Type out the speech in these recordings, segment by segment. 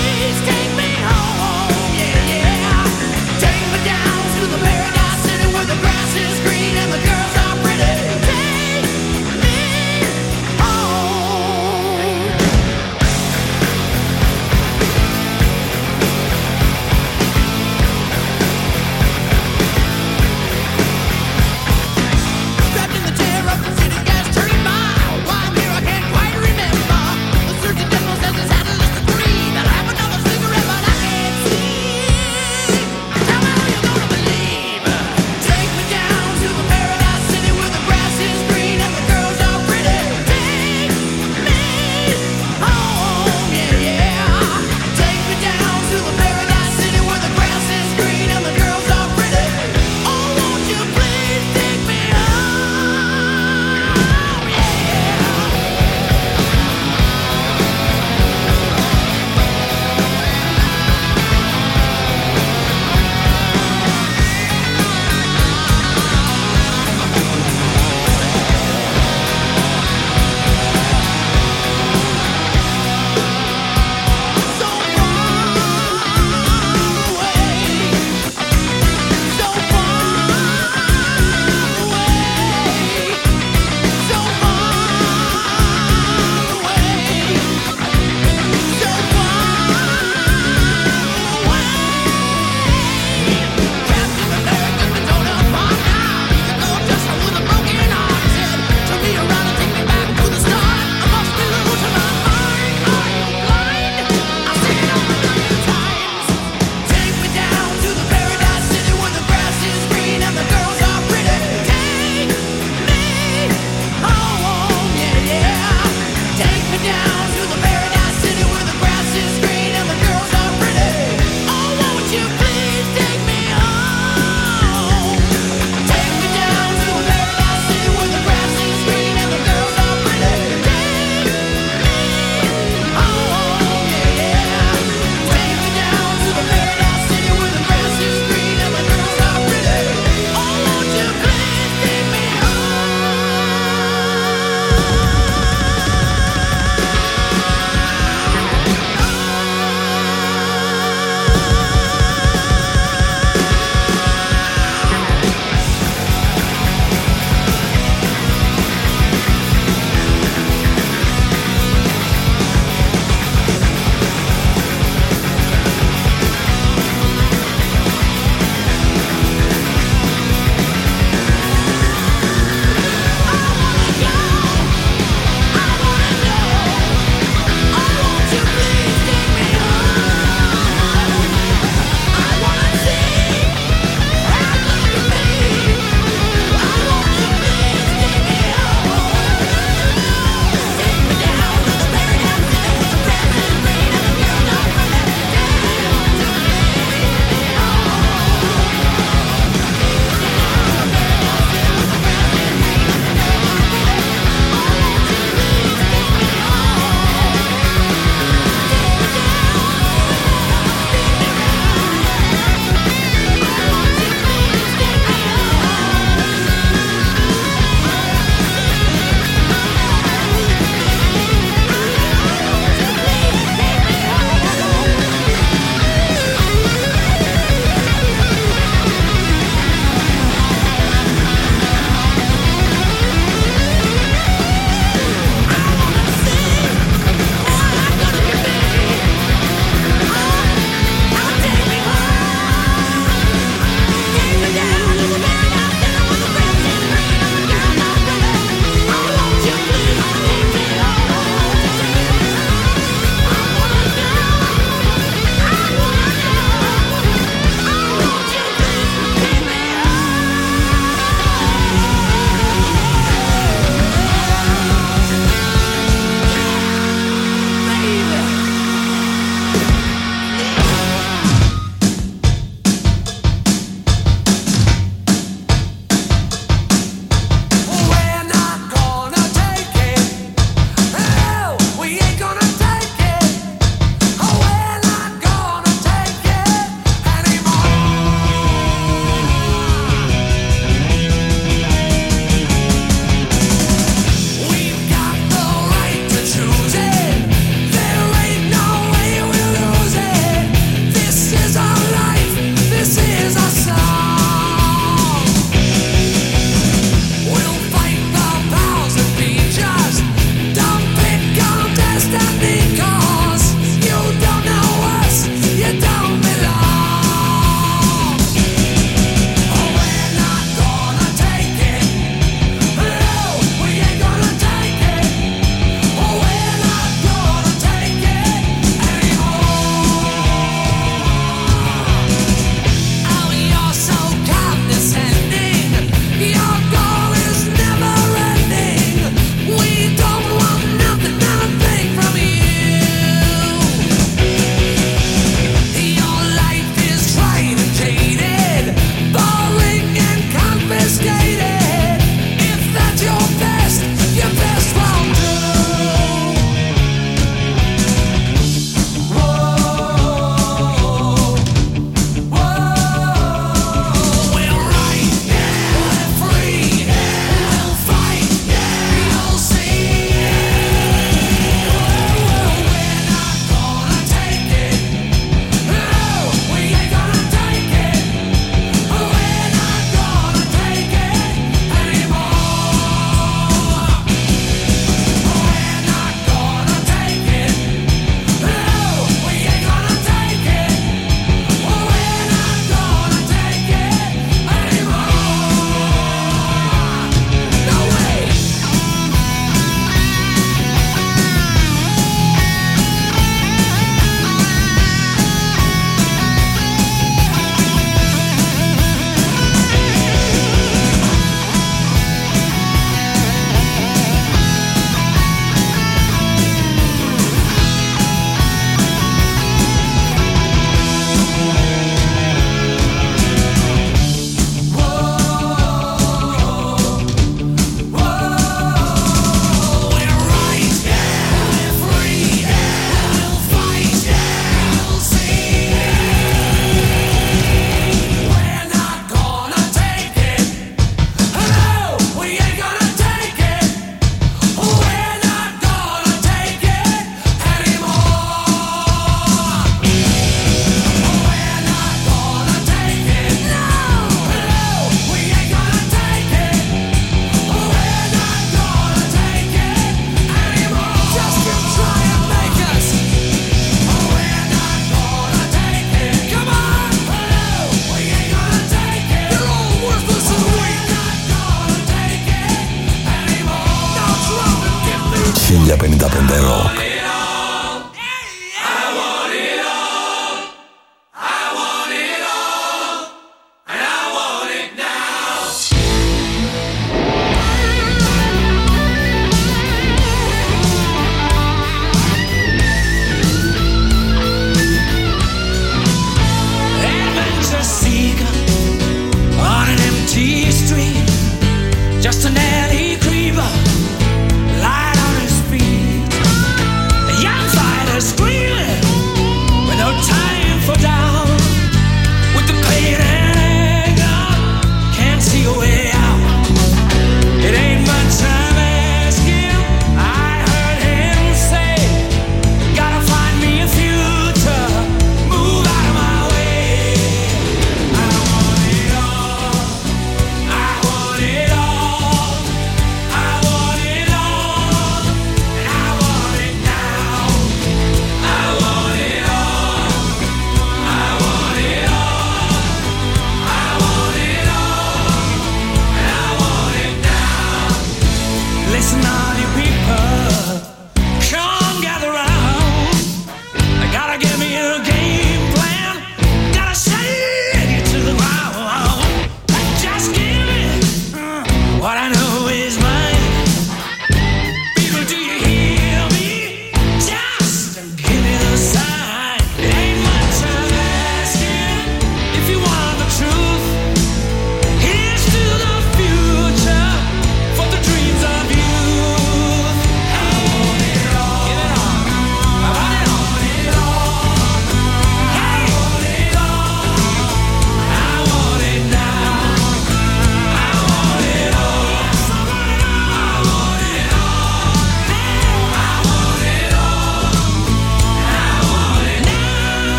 Surgeon General says it's had a list of 3 that I have another cigarette.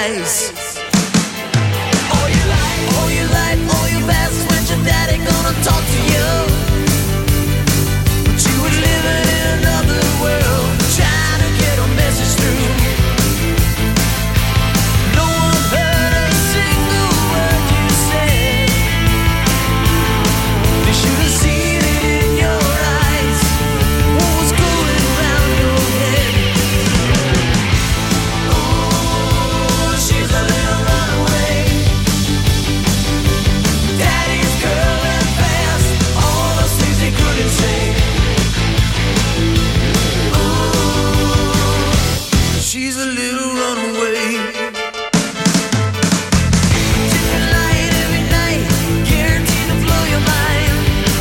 eyes. All your life, all your past, when your daddy gonna talk to you? But you were living in another world, trying to get a message through. No one heard a single word you said. They should have seen it in your eyes, what was going around your head. Oh, she's a little runaway, daddy's girl and fast, all those things they couldn't say. Oh, she's a little runaway. Different light every night, guaranteed to blow your mind.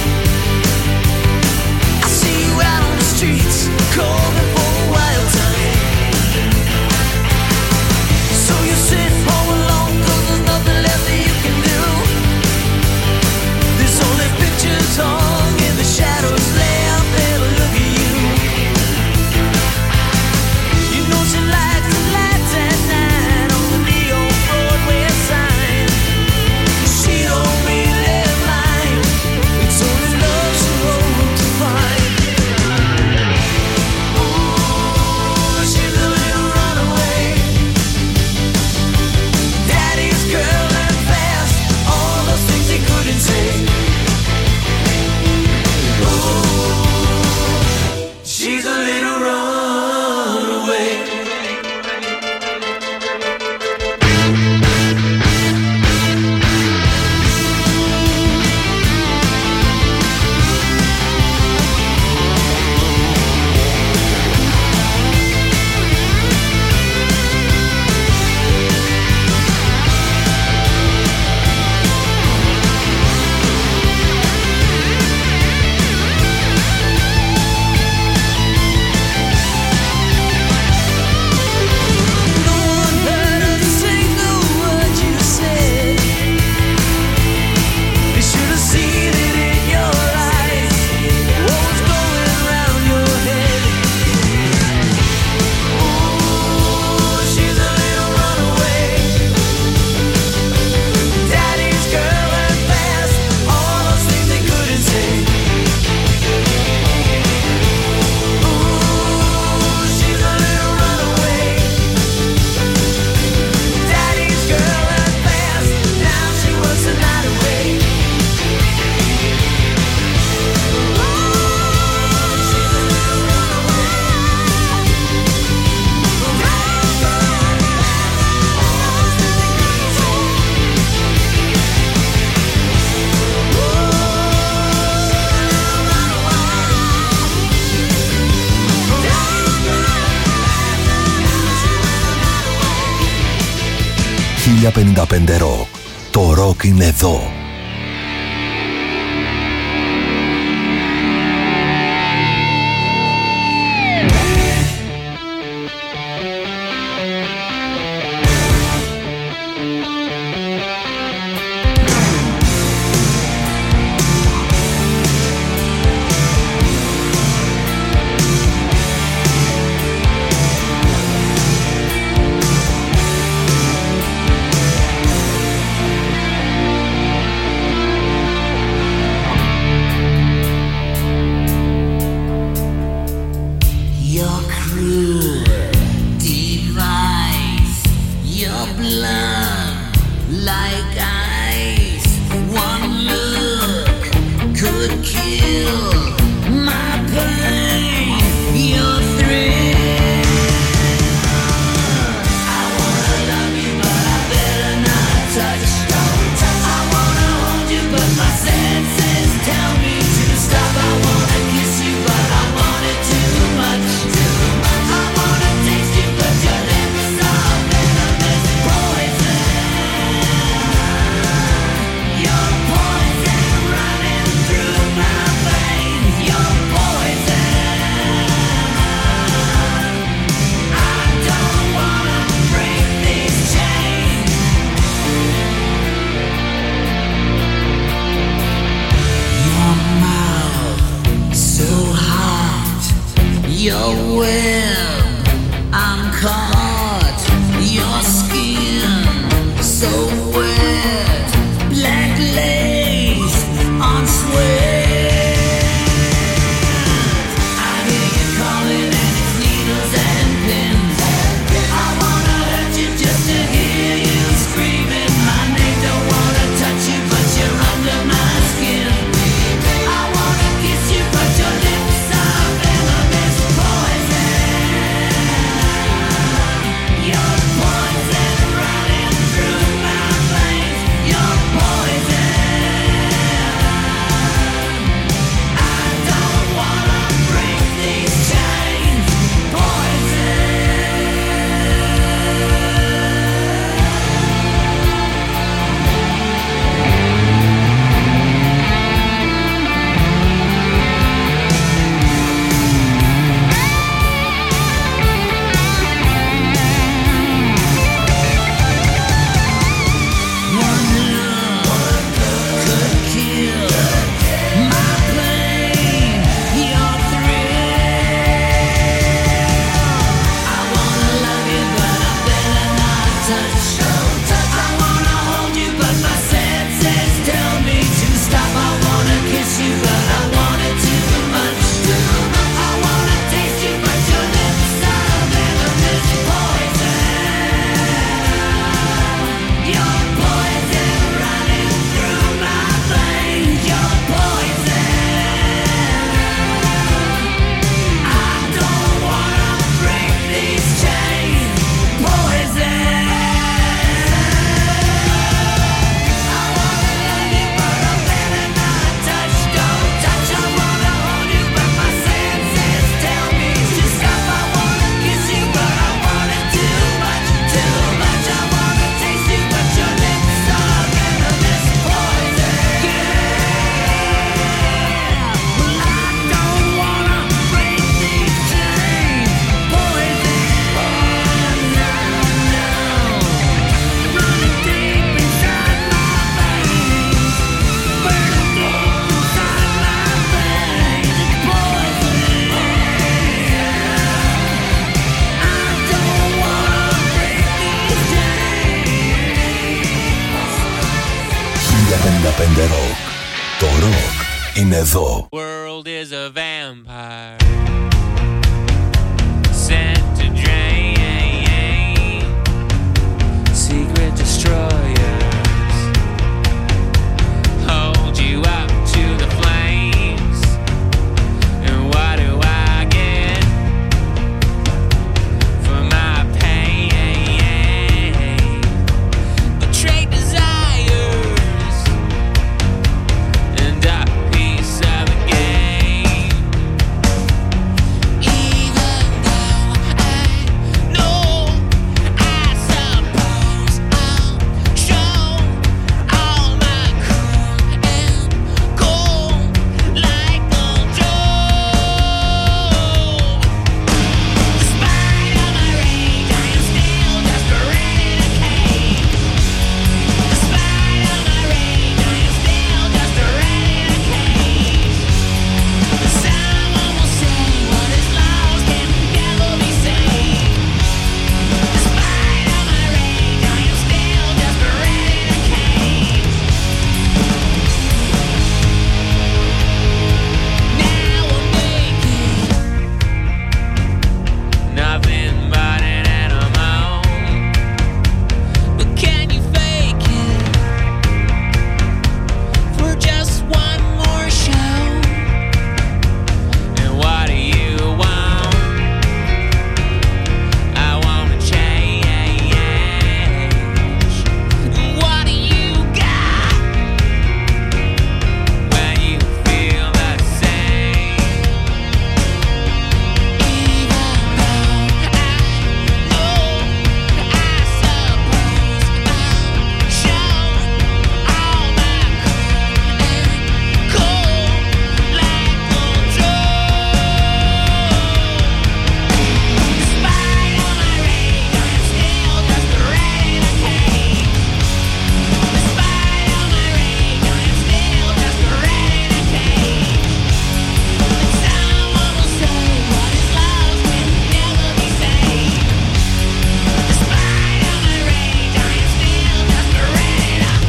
I see you out on the streets, calling for a wild time. So you sit home alone, 'cause there's nothing left that you can do. There's only pictures hung in the shadows, lay out there to look at you. You know she likes the lights at night on the neon Broadway sign. She don't really mind, it's only love she hopes to find. Ooh, she's a little runaway, daddy's girl and fast, all those things he couldn't say. Ooh, she's a little runaway. No one heard a single word you said. They should have seen it in your eyes, what was going around your head. Ooh, she's a little runaway, daddy's girl and fast, all those things they couldn't say. Ooh, she's a little runaway, daddy's girl and fast, now she works the night away. «1055 Rock». Το ροκ είναι εδώ. Rock. Το ροκ είναι εδώ. World is a vampire sent to drain secret destroyers hold you up to the flames. And what do I get for my pain? Betrayed desires and a piece of a game. Even though I know, I suppose I'll show all my cool and cold like old Joe. Despite all my rage, I am still just a rat in a cage. Despite all my rage, I am still just a rat in a cage. Someone will say what is lost can never be saved. Despite all my rage, I am still just a rat in a cage. Now I'm naked, nothing but an animal. But can you fake it for just one more show? And what do you want? I wanna change. What do you got when you feel the same? Even though I know, I suppose I'll show all my cool and cold like old Joe. Despite all my rage, I am still just a rat in a cage. Despite all my rage, I am still just a rat in a cage. And someone will say what is lost can never be saved. Despite all my rage, I am still just a rat in a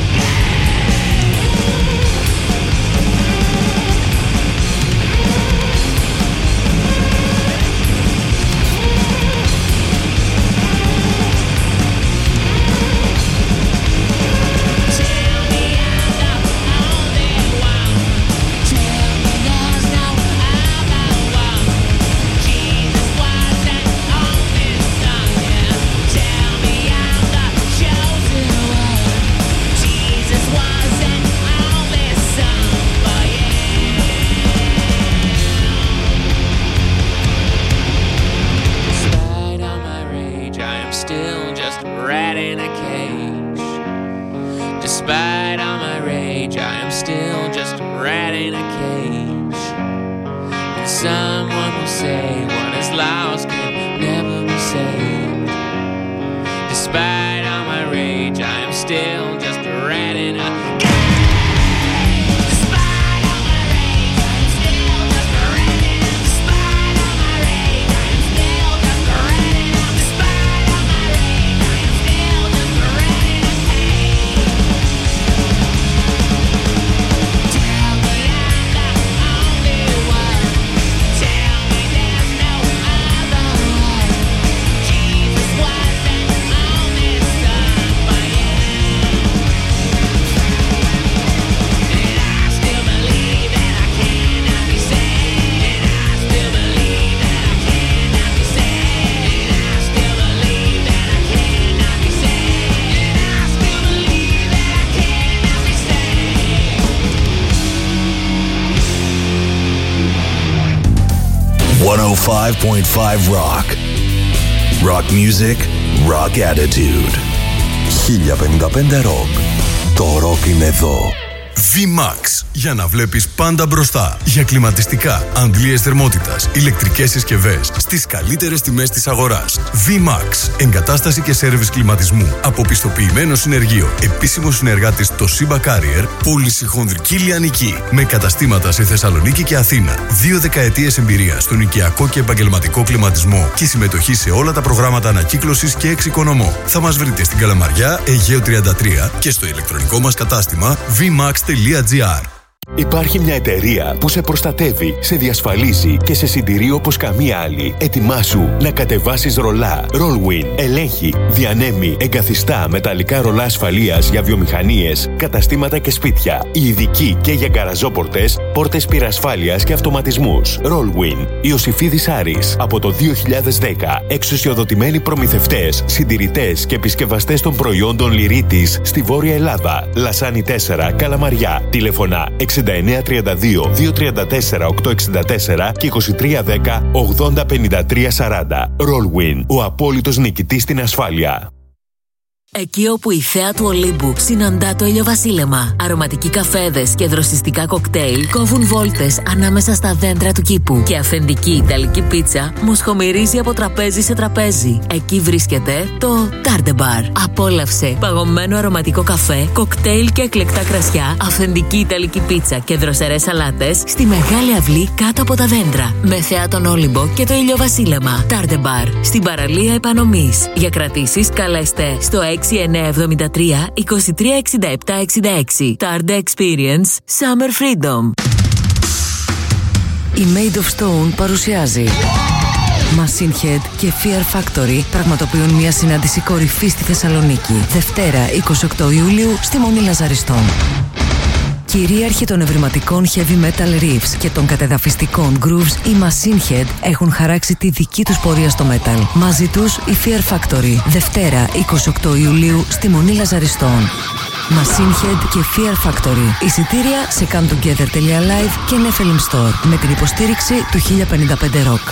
Tell me I'm the only one. Tell me there's no other one. Jesus wasn't on this song, yeah. Tell me I'm the chosen one. Jesus wasn't on this song, but despite all my rage, I am still just a rat in a cage. Despite all my rage, I am still just a rat in a cage. And someone will say what is lost can never be saved. Despite all my rage, I am still just a rat in a cage. Despite all my rage, I am still just a rat in a. Despite all my rage, I am still just a rat in a. Despite all my rage, I am still just a rat in a cage. Tell me I'm the only one. Tell me there's no other one. Jesus wasn't on this song, but and I still believe that I cannot be saved. And I still believe that I cannot be saved. And I still believe that I cannot be saved. And I still believe that I cannot be saved. 105.5 Rock. Rock music, rock attitude. 1055 Rock. Το ροκ είναι εδώ. VMAX. Για να βλέπεις πάντα μπροστά. Για κλιματιστικά, αντλίες θερμότητας, ηλεκτρικές συσκευές στις καλύτερες τιμές της αγοράς. VMAX. Εγκατάσταση και σέρβις κλιματισμού. Από πιστοποιημένο συνεργείο. Επίσημο συνεργάτης το Simba Carrier. Πώληση χονδρική λιανική. Με καταστήματα σε Θεσσαλονίκη και Αθήνα. 2 δεκαετίες εμπειρία στον οικιακό και επαγγελματικό κλιματισμό. Και συμμετοχή σε όλα τα προγράμματα ανακύκλωσης και εξοικονομώ. Θα μας βρείτε στην Καλαμαριά, Αιγαίο 33 και στο ηλεκτρονικό μας κατάστημα VMAX.gr. vmax.gr. Υπάρχει μια εταιρεία που σε προστατεύει, σε διασφαλίζει και σε συντηρεί όπως καμία άλλη. Ετοιμάσου να κατεβάσεις ρολά. Rollwin ελέγχει, διανέμει, εγκαθιστά μεταλλικά ρολά ασφαλείας για βιομηχανίες, καταστήματα και σπίτια. Ειδικοί και για γκαραζόπορτες, πόρτες πυρασφάλειας και αυτοματισμούς. Rollwin. Ιωσηφίδης Άρης. Από το 2010. Εξουσιοδοτημένοι προμηθευτές, συντηρητές και επισκευαστές των προϊόντων Λυρίτης στη Βόρεια Ελλάδα. Λασάνι 4, Καλαμαριά. Τηλεφωνά 6932-234-864 και 2310-805340. Rollwin, ο απόλυτος νικητής στην ασφάλεια. Εκεί όπου η θέα του Ολύμπου συναντά το ηλιοβασίλεμα, αρωματικοί καφέδες και δροσιστικά κοκτέιλ κόβουν βόλτες ανάμεσα στα δέντρα του κήπου και αφεντική ιταλική πίτσα μοσχομυρίζει από τραπέζι σε τραπέζι. Εκεί βρίσκεται το Tarde Bar. Απόλαυσε παγωμένο αρωματικό καφέ, κοκτέιλ και εκλεκτά κρασιά, αφεντική ιταλική πίτσα και δροσερές σαλάτες στη μεγάλη αυλή κάτω από τα δέντρα. Με θέα τον Όλυμπο και το ηλιοβασίλεμα. Tarde Bar. Στην παραλία Επανομής. Για κρατήσεις καλέστε στο 6973 236766. Tarde Experience Summer Freedom. Η Made of Stone παρουσιάζει Machine Head και Fear Factory πραγματοποιούν μια συνάντηση κορυφή στη Θεσσαλονίκη. Δευτέρα 28 Ιουλίου στη Μονή Λαζαριστών. Κυρίαρχοι των ευρηματικών heavy metal riffs και των κατεδαφιστικών grooves, οι Machine Head έχουν χαράξει τη δική τους πορεία στο metal. Μαζί τους η Fear Factory. Δευτέρα 28 Ιουλίου στη Μονή Λαζαριστών. Machine Head και Fear Factory. Εισιτήρια σε cometogether.live και Nephilim Store με την υποστήριξη του 1055 Rock.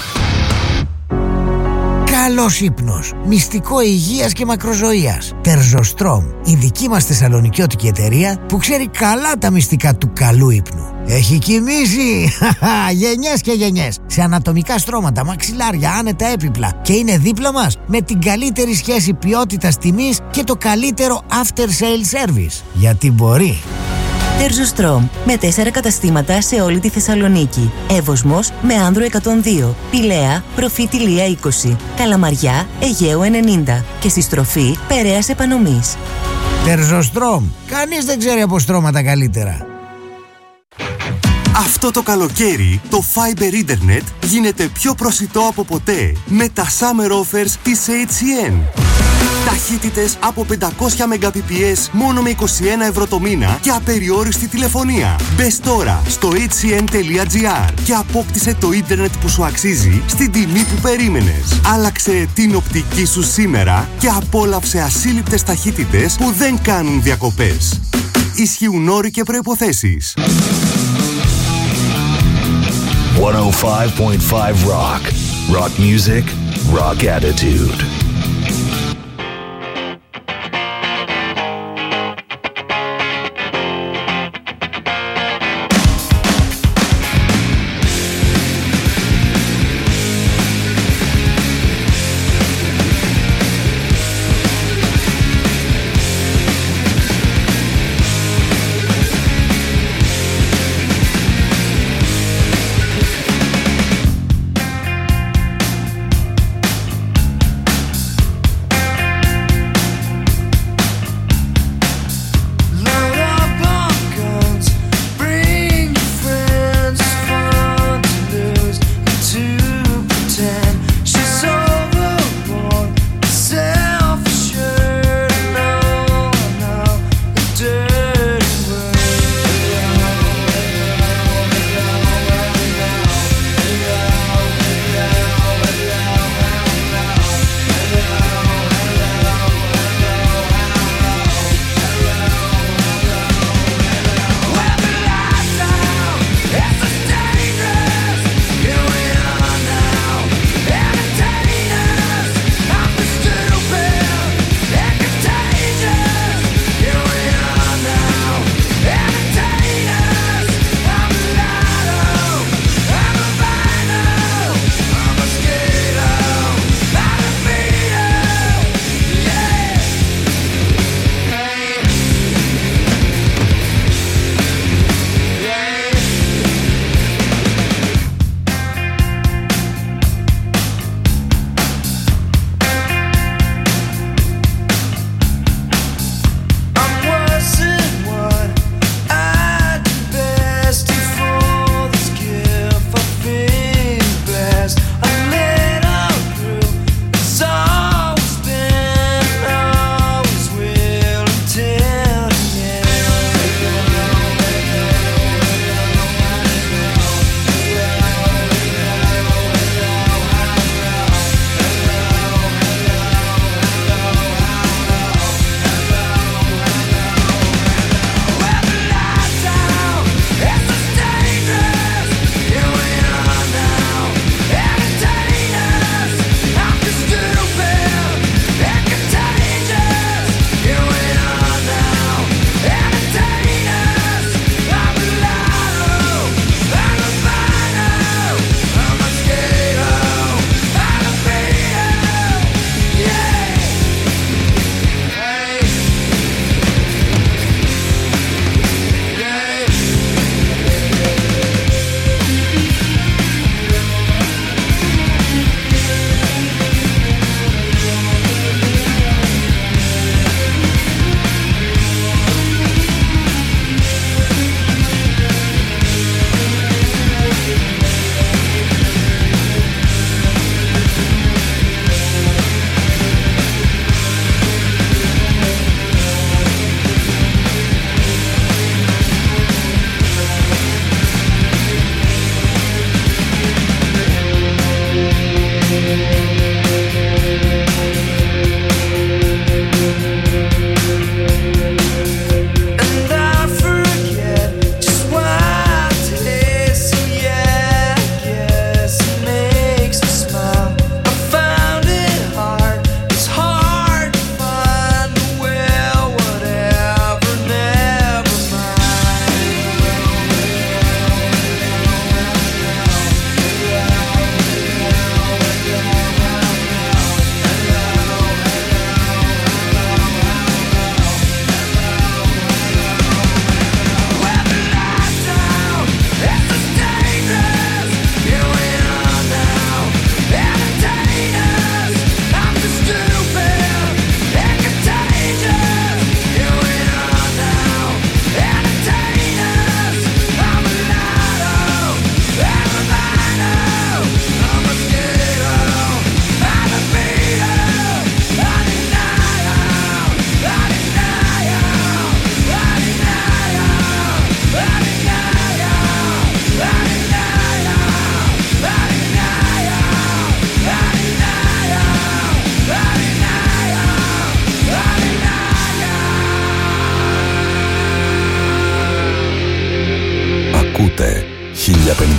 Καλός ύπνος, μυστικό υγείας και μακροζωίας. Τερζοστρόμ, η δική μας θεσσαλονικιώτικη εταιρεία που ξέρει καλά τα μυστικά του καλού ύπνου. Έχει κοιμήσει γενιές και γενιές σε ανατομικά στρώματα, μαξιλάρια, άνετα έπιπλα και είναι δίπλα μας με την καλύτερη σχέση ποιότητας τιμής και το καλύτερο after sale service. Γιατί μπορεί. Τερζοστρόμ, με 4 καταστήματα σε όλη τη Θεσσαλονίκη. Εύωσμος με Άνδρο 102, Πηλαία, Προφήτη Λία 20, Καλαμαριά, Αιγαίου 90 και στη στροφή Περαίας Επανομής. Τερζοστρόμ, κανείς δεν ξέρει από στρώματα καλύτερα. Αυτό το καλοκαίρι το Fiber Internet γίνεται πιο προσιτό από ποτέ με τα Summer Offers της HCN. Ταχύτητες από 500 Mbps μόνο με 21 ευρώ το μήνα και απεριόριστη τηλεφωνία. Μπες τώρα στο hcn.gr και απόκτησε το ίντερνετ που σου αξίζει στην τιμή που περίμενες. Άλλαξε την οπτική σου σήμερα και απόλαυσε ασύλληπτες ταχύτητες που δεν κάνουν διακοπές. Ισχύουν όροι και προϋποθέσεις. 105.5 Rock. Rock music, rock attitude.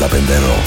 95 Rock.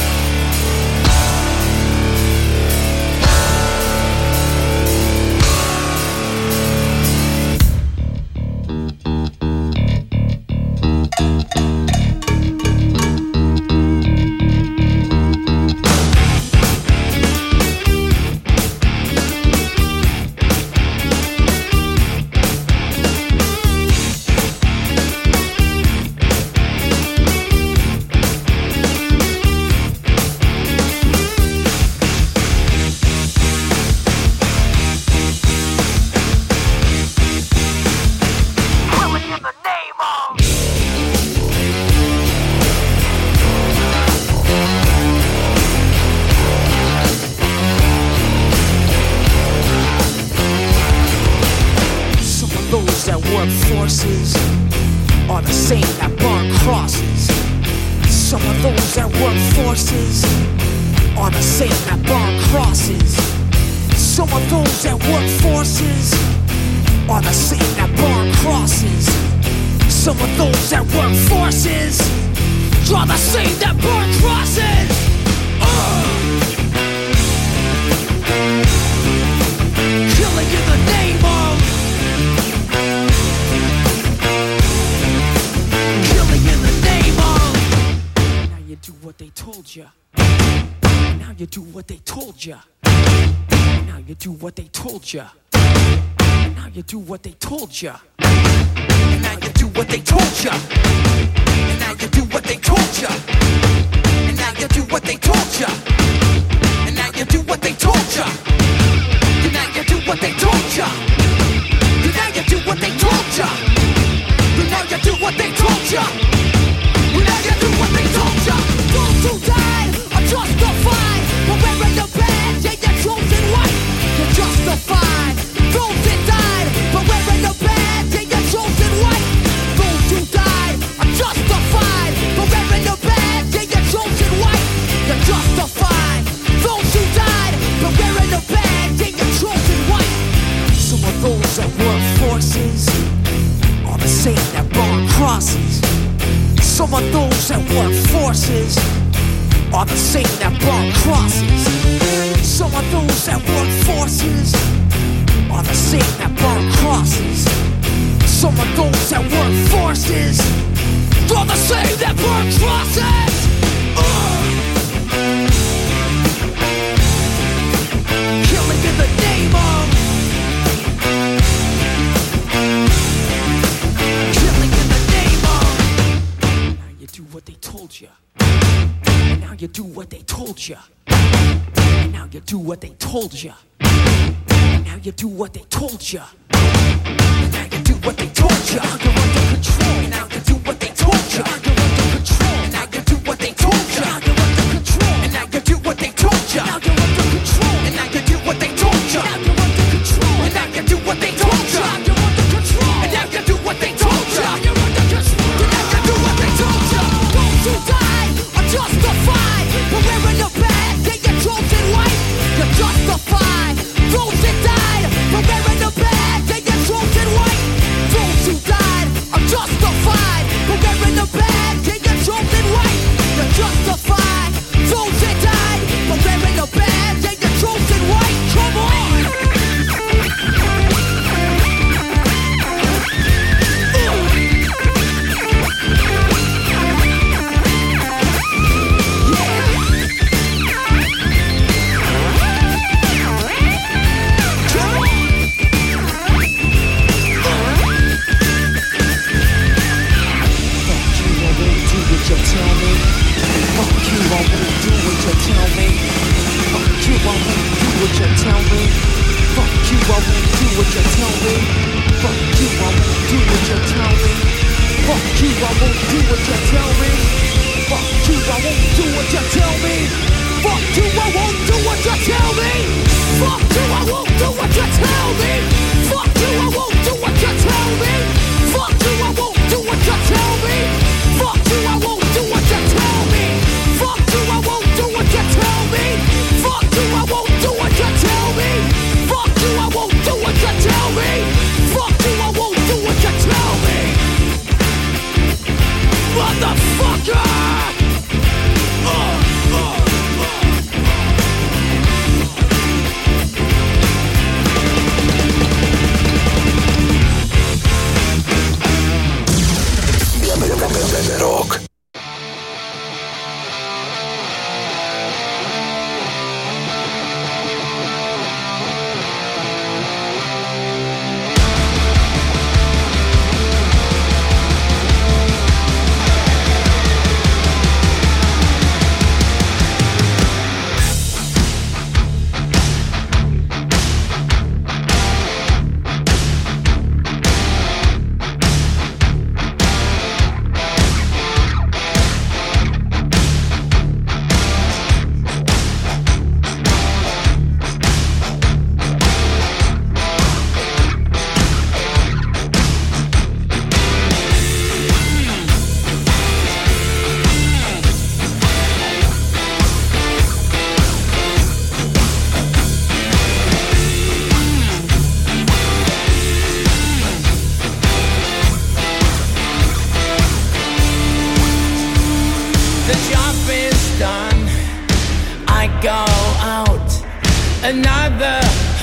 Motherfucker! Oh!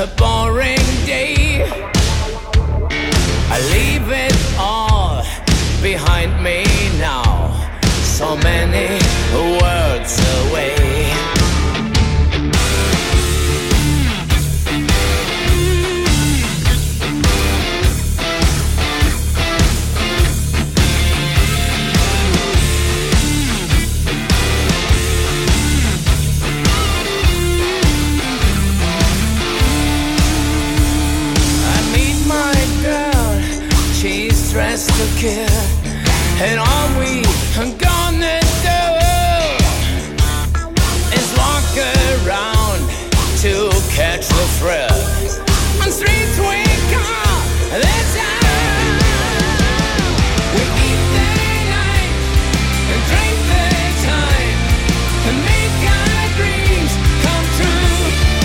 a boring day. I leave it all behind me now. So many worlds away. Dressed to kill, and all we are gonna do is walk around to catch the thrill. On streets we call this town. We eat the night and drink the time and make our dreams come true.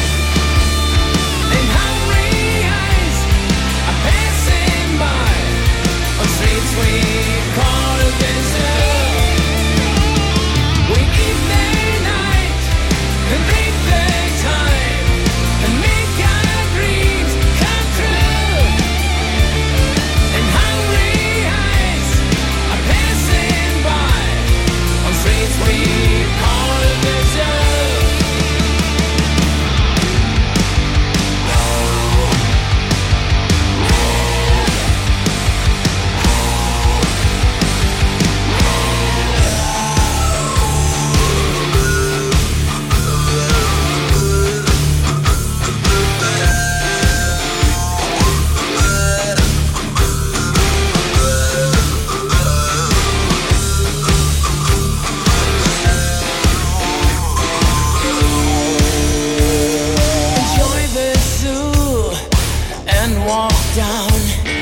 And hungry eyes are passing by. Streets we call the zoo. We eat the night and drink the time and make our dreams come true. And hungry eyes are passing by on streets we call the zoo. Down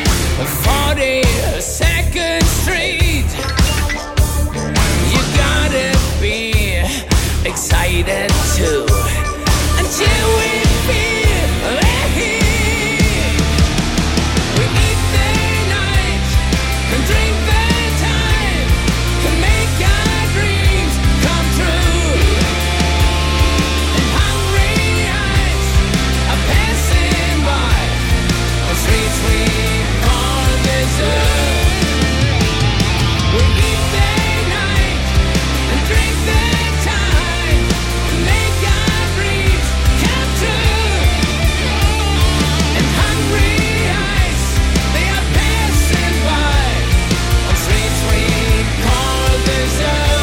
42nd Street. You gotta be excited too until we feel the heat. We eat the night and drink the time and make our dreams come true. And hungry eyes are passing by on streets we call the zoo. We eat the night and drink the time and make our dreams come true. And hungry eyes, they are passing by on streets we call the zoo.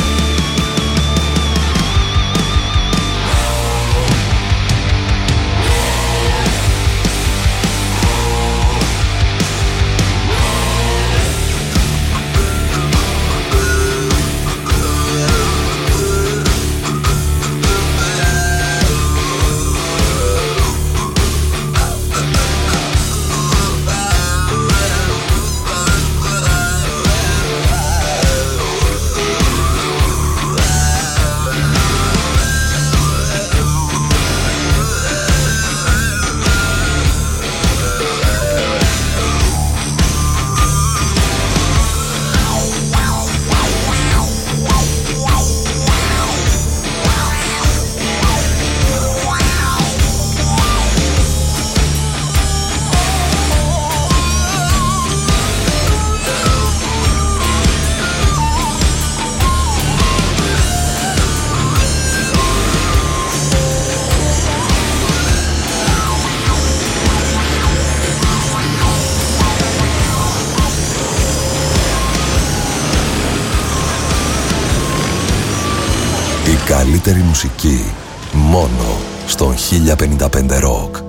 Η καλύτερη μουσική μόνο στον 1055 Rock.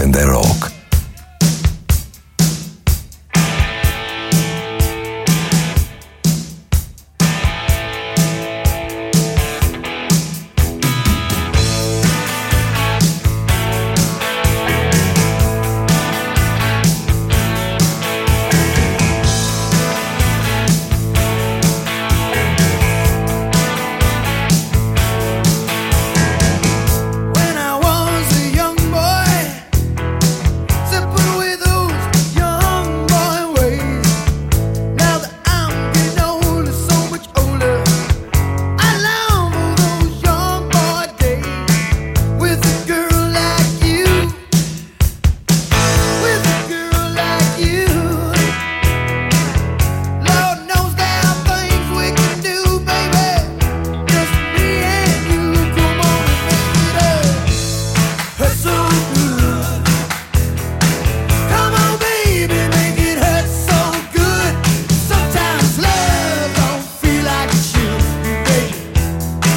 105 Rock.